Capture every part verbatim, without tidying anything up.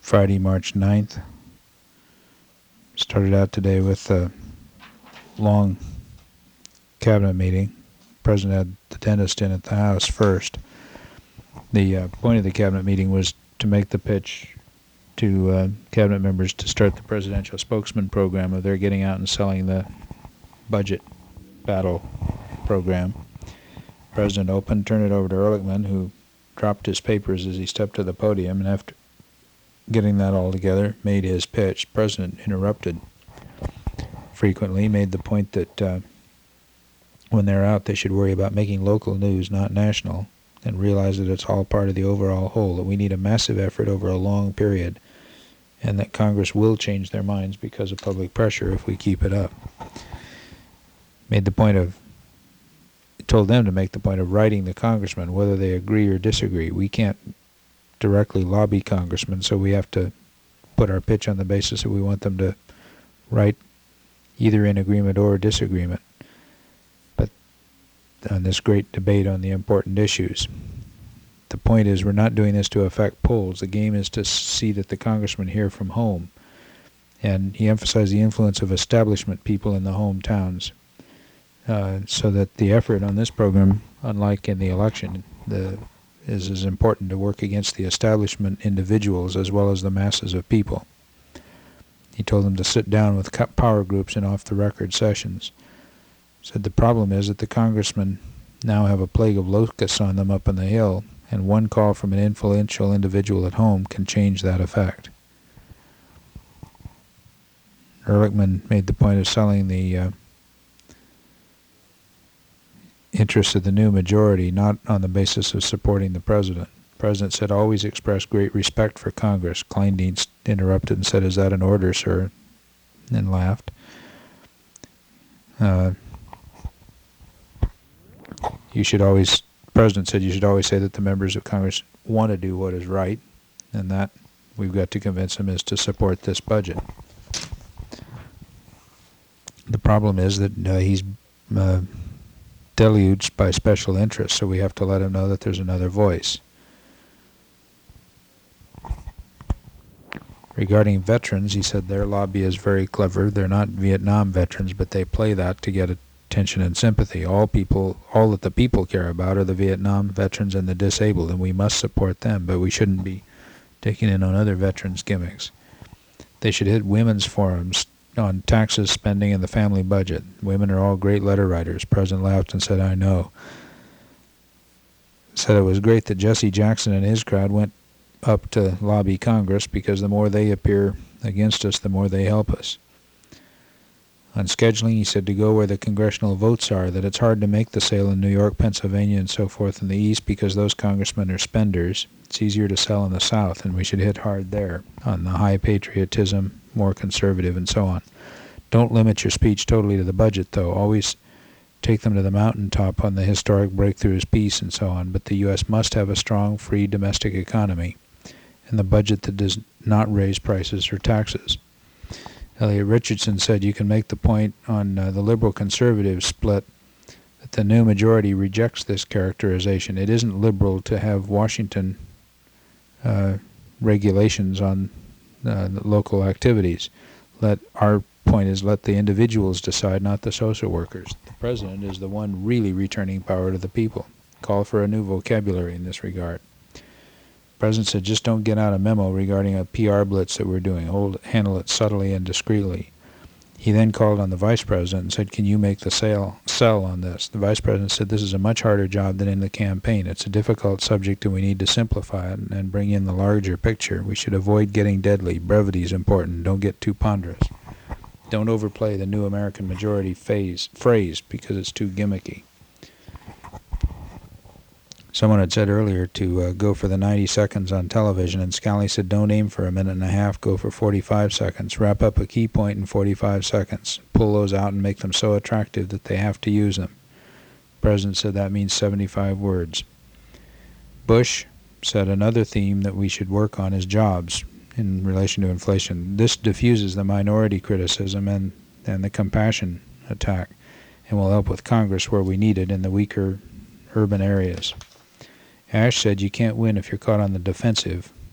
Friday, March ninth. Started out today with a long cabinet meeting. The President had the dentist in at the House first. The uh, point of the cabinet meeting was to make the pitch to uh, cabinet members to start the presidential spokesman program of their getting out and selling the budget battle program. The President opened, turned it over to Ehrlichman, who dropped his papers as he stepped to the podium, and after getting that all together, made his pitch. The President interrupted frequently, made the point that uh, when they're out, they should worry about making local news, not national, and realize that it's all part of the overall whole, that we need a massive effort over a long period, and that Congress will change their minds because of public pressure if we keep it up. Made the point of, told them to make the point of writing the congressmen, whether they agree or disagree. We can't directly lobby congressmen, so we have to put our pitch on the basis that we want them to write either in agreement or disagreement. But on this great debate on the important issues, the point is we're not doing this to affect polls. The game is to see that the congressmen hear from home. And he emphasized the influence of establishment people in the hometowns, uh, so that the effort on this program, unlike in the election, the is as important to work against the establishment individuals as well as the masses of people. He told them to sit down with power groups in off-the-record sessions. Said the problem is that the congressmen now have a plague of locusts on them up on the Hill, and one call from an influential individual at home can change that effect. Ehrlichman made the point of selling the uh, interests of the new majority, not on the basis of supporting the President. The President said, always express great respect for Congress. Kleindienst interrupted and said, is that an order, sir? And laughed. Uh, you should always, the President said, you should always say that the members of Congress want to do what is right, and that we've got to convince them is to support this budget. The problem is that uh, he's uh, deluged by special interests, so we have to let him know that there's another voice. Regarding veterans, he said their lobby is very clever. They're not Vietnam veterans, but they play that to get attention and sympathy. All people, all that the people care about are the Vietnam veterans and the disabled, and we must support them, but we shouldn't be taking in on other veterans' gimmicks. They should hit women's forums on taxes, spending, and the family budget. Women are all great letter writers. President laughed and said, I know. Said it was great that Jesse Jackson and his crowd went up to lobby Congress, because the more they appear against us, the more they help us. On scheduling, he said to go where the congressional votes are, that it's hard to make the sale in New York, Pennsylvania, and so forth in the East because those congressmen are spenders. It's easier to sell in the South, and we should hit hard there on the high patriotism, more conservative, and so on. Don't limit your speech totally to the budget, though. Always take them to the mountaintop on the historic breakthroughs, peace, and so on. But the U S must have a strong, free domestic economy, and the budget that does not raise prices or taxes. Elliot Richardson said you can make the point on uh, the liberal-conservative split that the new majority rejects this characterization. It isn't liberal to have Washington uh, regulations on uh, local activities. Let our point is let the individuals decide, not the social workers. The President is the one really returning power to the people. Call for a new vocabulary in this regard. The President said, just don't get out a memo regarding a P R blitz that we're doing. Hold, handle it subtly and discreetly. He then called on the Vice President and said, can you make the sale, sell on this? The Vice President said, this is a much harder job than in the campaign. It's a difficult subject and we need to simplify it and, and bring in the larger picture. We should avoid getting deadly. Brevity is important. Don't get too ponderous. Don't overplay the new American majority phase, phrase because it's too gimmicky. Someone had said earlier to uh, go for the ninety seconds on television, and Scally said don't aim for a minute and a half, go for forty-five seconds. Wrap up a key point in forty-five seconds. Pull those out and make them so attractive that they have to use them. The President said that means seventy-five words. Bush said another theme that we should work on is jobs in relation to inflation. This diffuses the minority criticism and, and the compassion attack, and will help with Congress where we need it in the weaker urban areas. Ash said you can't win if you're caught on the defensive,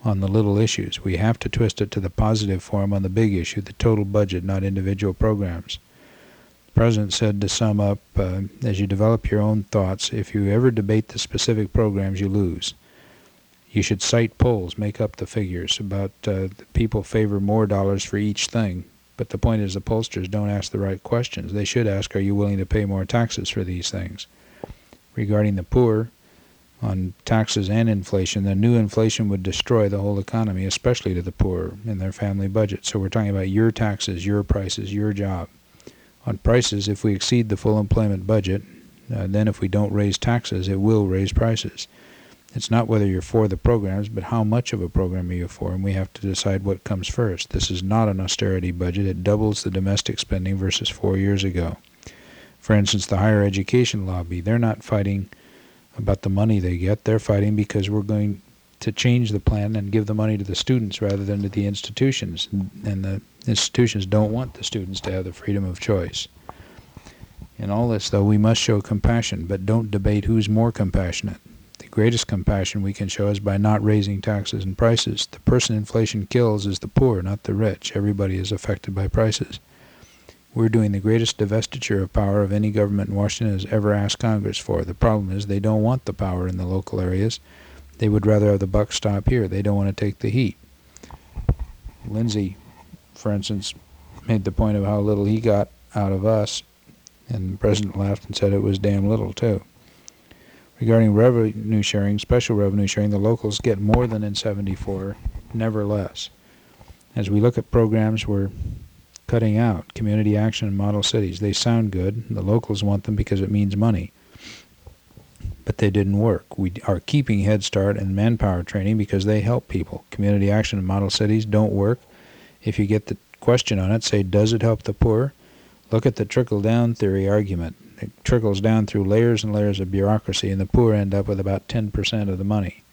on the little issues. We have to twist it to the positive form on the big issue, the total budget, not individual programs. The President said, to sum up, uh, as you develop your own thoughts, if you ever debate the specific programs, you lose. You should cite polls, make up the figures about uh, the people favor more dollars for each thing. But the point is the pollsters don't ask the right questions. They should ask, are you willing to pay more taxes for these things? Regarding the poor, on taxes and inflation, the new inflation would destroy the whole economy, especially to the poor and their family budget. So we're talking about your taxes, your prices, your job. On prices, if we exceed the full employment budget, uh, then if we don't raise taxes, it will raise prices. It's not whether you're for the programs, but how much of a program are you for, and we have to decide what comes first. This is not an austerity budget. It doubles the domestic spending versus four years ago. For instance, the higher education lobby, they're not fighting about the money they get. They're fighting because we're going to change the plan and give the money to the students rather than to the institutions. And the institutions don't want the students to have the freedom of choice. In all this, though, we must show compassion, but don't debate who's more compassionate. The greatest compassion we can show is by not raising taxes and prices. The person inflation kills is the poor, not the rich. Everybody is affected by prices. We're doing the greatest divestiture of power of any government in Washington has ever asked Congress for. The problem is they don't want the power in the local areas. They would rather have the buck stop here. They don't want to take the heat. Lindsey, for instance, made the point of how little he got out of us, and the President laughed and said it was damn little, too. Regarding revenue sharing, special revenue sharing, the locals get more than in seventy-four, never less. As we look at programs we're cutting out, community action and model cities, they sound good. The locals want them because it means money. But they didn't work. We are keeping Head Start and manpower training because they help people. Community action and model cities don't work. If you get the question on it, say, does it help the poor? Look at the trickle-down theory argument. It trickles down through layers and layers of bureaucracy, and the poor end up with about ten percent of the money.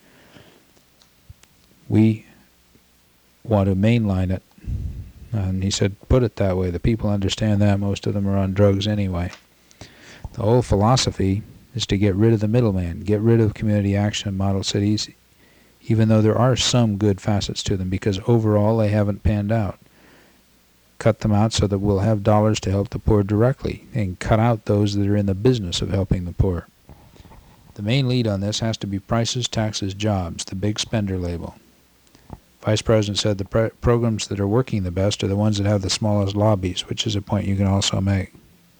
We want to mainline it. And he said, put it that way. The people understand that. Most of them are on drugs anyway. The whole philosophy is to get rid of the middleman, get rid of community action and model cities, even though there are some good facets to them, because overall they haven't panned out. Cut them out so that we'll have dollars to help the poor directly, and cut out those that are in the business of helping the poor. The main lead on this has to be prices, taxes, jobs, the big spender label. Vice President said the pre programs that are working the best are the ones that have the smallest lobbies, which is a point you can also make.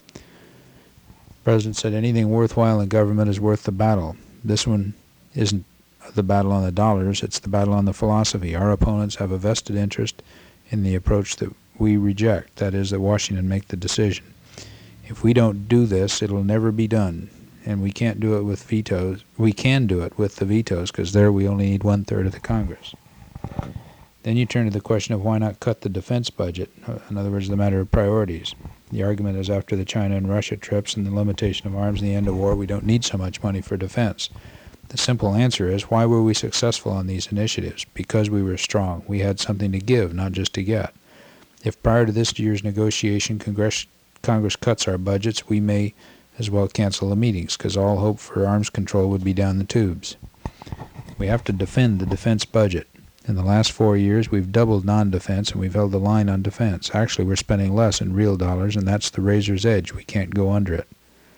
The President said anything worthwhile in government is worth the battle. This one isn't the battle on the dollars, it's the battle on the philosophy. Our opponents have a vested interest in the approach that we reject, that is, that Washington make the decision. If we don't do this, it'll never be done, and we can't do it with vetoes. We can do it with the vetoes, because there we only need one-third of the Congress. Then you turn to the question of why not cut the defense budget, in other words, the matter of priorities. The argument is after the China and Russia trips and the limitation of arms and the end of war, we don't need so much money for defense. The simple answer is, why were we successful on these initiatives? Because we were strong. We had something to give, not just to get. If prior to this year's negotiation Congress, Congress cuts our budgets, we may as well cancel the meetings, because all hope for arms control would be down the tubes. We have to defend the defense budget. In the last four years, we've doubled non-defense, and we've held the line on defense. Actually, we're spending less in real dollars, and that's the razor's edge. We can't go under it.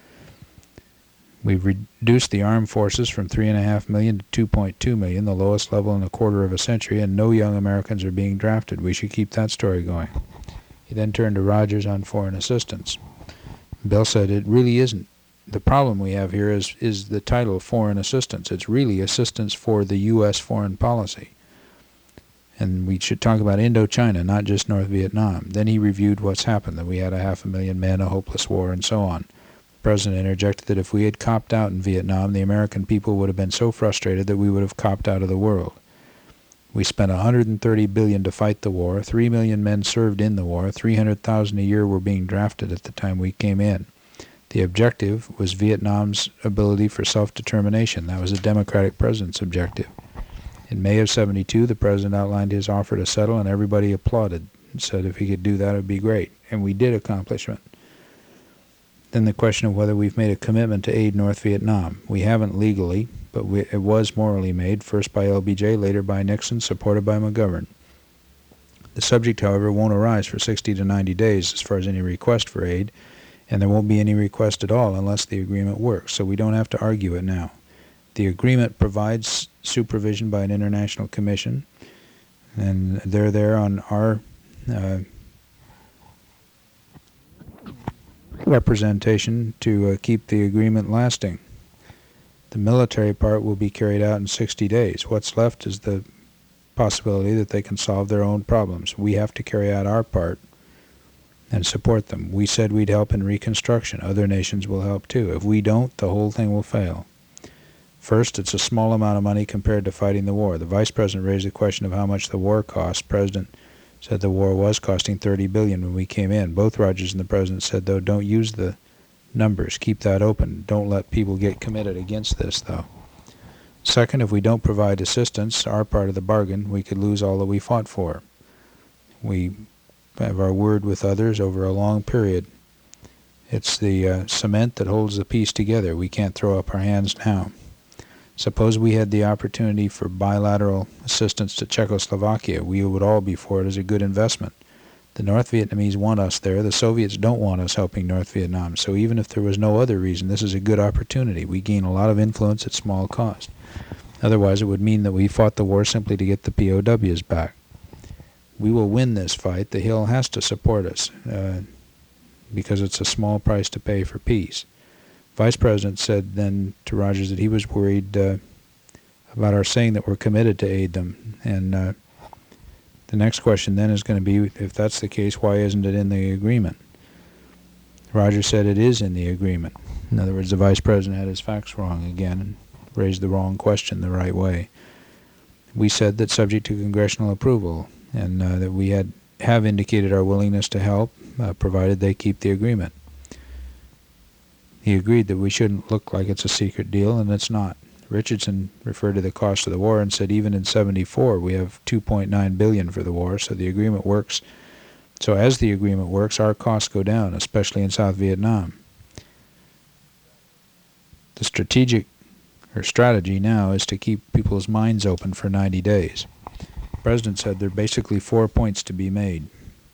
We've reduced the armed forces from three point five million to two point two million, the lowest level in a quarter of a century, and no young Americans are being drafted. We should keep that story going. He then turned to Rogers on foreign assistance. Bill said it really isn't. The problem we have here is, is the title foreign assistance. It's really assistance for the U S foreign policy. And we should talk about Indochina, not just North Vietnam. Then he reviewed what's happened, that we had a half a million men, a hopeless war, and so on. The President interjected that if we had copped out in Vietnam, the American people would have been so frustrated that we would have copped out of the world. We spent one hundred thirty billion dollars to fight the war. Three million men served in the war. three hundred thousand a year were being drafted at the time we came in. The objective was Vietnam's ability for self-determination. That was a Democratic president's objective. In May of seventy-two, the President outlined his offer to settle, and everybody applauded and said if he could do that, it would be great. And we did accomplish it. Then the question of whether we've made a commitment to aid North Vietnam. We haven't legally. but we, it was morally made, first by L B J, later by Nixon, supported by McGovern. The subject, however, won't arise for sixty to ninety days as far as any request for aid, and there won't be any request at all unless the agreement works, so we don't have to argue it now. The agreement provides supervision by an international commission, and they're there on our uh, representation to uh, keep the agreement lasting. The military part will be carried out in sixty days. What's left is the possibility that they can solve their own problems. We have to carry out our part and support them. We said we'd help in reconstruction. Other nations will help too. If we don't, the whole thing will fail. First, it's a small amount of money compared to fighting the war. The Vice President raised the question of how much the war cost. The President said the war was costing thirty billion dollars when we came in. Both Rogers and the President said, though, don't use the numbers. Keep that open. Don't let people get committed against this, though. Second, if we don't provide assistance, our part of the bargain, we could lose all that we fought for. We have our word with others over a long period. It's the uh, cement that holds the peace together. We can't throw up our hands now. Suppose we had the opportunity for bilateral assistance to Czechoslovakia. We would all be for it as a good investment. The North Vietnamese want us there. The Soviets don't want us helping North Vietnam. So even if there was no other reason, this is a good opportunity. We gain a lot of influence at small cost. Otherwise, it would mean that we fought the war simply to get the P O Ws back. We will win this fight. The Hill has to support us uh, because it's a small price to pay for peace. Vice President said then to Rogers that he was worried uh, about our saying that we're committed to aid them. And uh, the next question then is going to be, if that's the case, why isn't it in the agreement? Rogers said it is in the agreement. In other words, the Vice President had his facts wrong again and raised the wrong question the right way. We said that subject to congressional approval, and uh, that we had have indicated our willingness to help, uh, provided they keep the agreement. He agreed that we shouldn't look like it's a secret deal, and it's not. Richardson referred to the cost of the war and said even in seventy-four we have two point nine billion dollars for the war, so the agreement works. So as the agreement works, our costs go down, especially in South Vietnam. The strategic or strategy now is to keep people's minds open for ninety days. The President said there are basically four points to be made.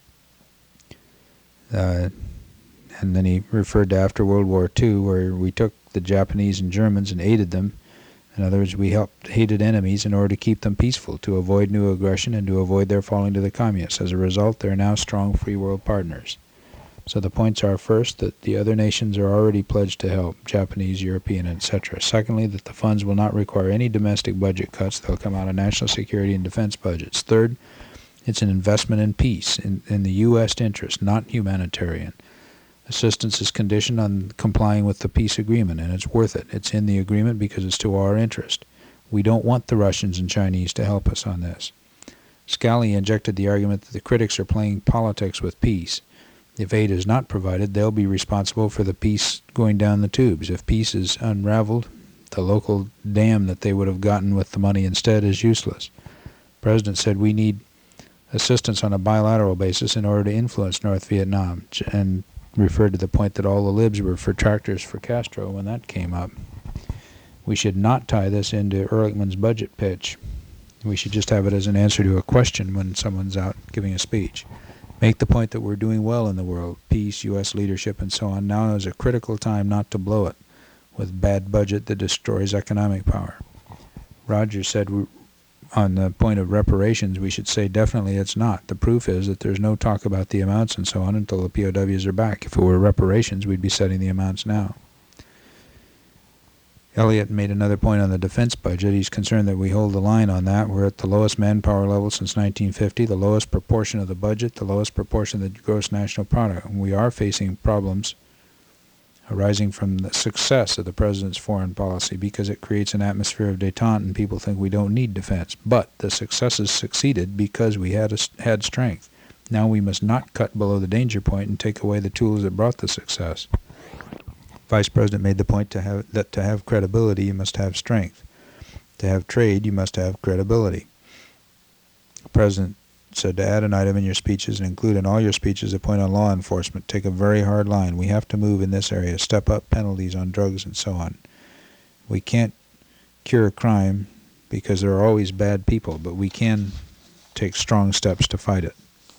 Uh, and then he referred to after World War Two, where we took the Japanese and Germans and aided them. In other words, we helped hated enemies in order to keep them peaceful, to avoid new aggression and to avoid their falling to the communists. As a result, they are now strong free world partners. So the points are, first, that the other nations are already pledged to help, Japanese, European, et cetera. Secondly, that the funds will not require any domestic budget cuts. They'll come out of national security and defense budgets. Third, it's an investment in peace, in, in the U S interest, not humanitarian. Assistance is conditioned on complying with the peace agreement, and it's worth it. It's in the agreement because it's to our interest. We don't want the Russians and Chinese to help us on this. Scali injected the argument that the critics are playing politics with peace. If aid is not provided, they'll be responsible for the peace going down the tubes. If peace is unraveled, the local dam that they would have gotten with the money instead is useless. The President said we need assistance on a bilateral basis in order to influence North Vietnam, and referred to the point that all the libs were for tractors for Castro when that came up. We should not tie this into Ehrlichman's budget pitch. We should just have it as an answer to a question when someone's out giving a speech. Make the point that we're doing well in the world, peace, U S leadership, and so on. Now is a critical time not to blow it with bad budget that destroys economic power. Rogers said we, on the point of reparations, we should say definitely it's not. The proof is that there's no talk about the amounts and so on until the P O Ws are back. If it were reparations, we'd be setting the amounts now. Elliott made another point on the defense budget. He's concerned that we hold the line on that. We're at the lowest manpower level since nineteen fifty, the lowest proportion of the budget, the lowest proportion of the gross national product. And we are facing problems arising from the success of the President's foreign policy because it creates an atmosphere of détente and people think we don't need defense. But the successes succeeded because we had, a, had strength. Now we must not cut below the danger point and take away the tools that brought the success. Vice President made the point to have, that to have credibility, you must have strength. To have trade, you must have credibility. The President said to add an item in your speeches and include in all your speeches a point on law enforcement. Take a very hard line. We have to move in this area, step up penalties on drugs and so on. We can't cure crime because there are always bad people, but we can take strong steps to fight it.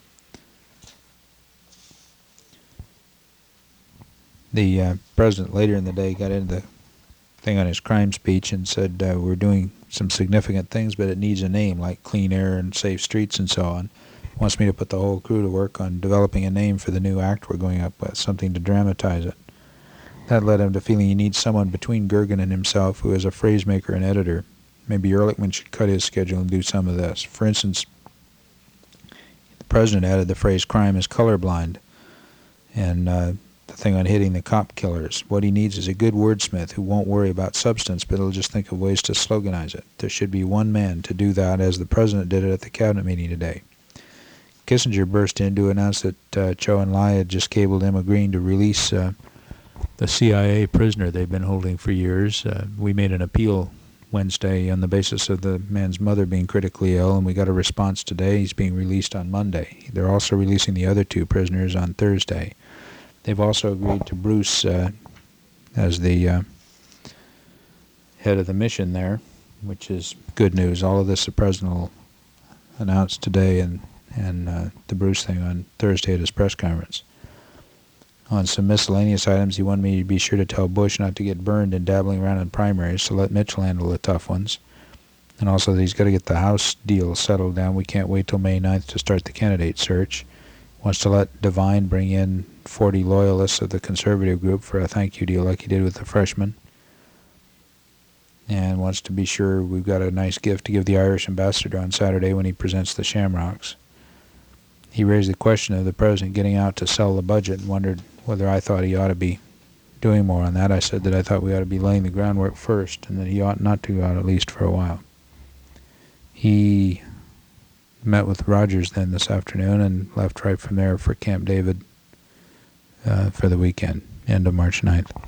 The uh, president later in the day got into the thing on his crime speech and said uh, we're doing some significant things, but it needs a name, like clean air and safe streets and so on. Wants me to put the whole crew to work on developing a name for the new act we're going up with, something to dramatize it. That led him to feeling he needs someone between Gergen and himself who is a phrasemaker and editor. Maybe Ehrlichman should cut his schedule and do some of this. For instance, the president added the phrase crime is colorblind, and uh, the thing on hitting the cop killers. What he needs is a good wordsmith who won't worry about substance, but he'll just think of ways to sloganize it. There should be one man to do that, as the president did it at the cabinet meeting today. Kissinger burst in to announce that uh, Zhou Enlai had just cabled him agreeing to release uh, the C I A prisoner they've been holding for years. Uh, we made an appeal Wednesday on the basis of the man's mother being critically ill, and we got a response today. He's being released on Monday. They're also releasing the other two prisoners on Thursday. They've also agreed to Bruce uh, as the uh, head of the mission there, which is good news. All of this the president will announce today, and, and uh, the Bruce thing on Thursday at his press conference. On some miscellaneous items, he wanted me to be sure to tell Bush not to get burned in dabbling around in primaries, so let Mitchell handle the tough ones. And also that he's got to get the House deal settled down. We can't wait till May ninth to start the candidate search. Wants to let Devine bring in forty loyalists of the conservative group for a thank you deal like he did with the freshmen. And wants to be sure we've got a nice gift to give the Irish ambassador on Saturday when he presents the Shamrocks. He raised the question of the president getting out to sell the budget and wondered whether I thought he ought to be doing more on that. I said that I thought we ought to be laying the groundwork first and that he ought not to go out at least for a while. He met with Rogers then this afternoon and left right from there for Camp David uh, for the weekend, end of March ninth.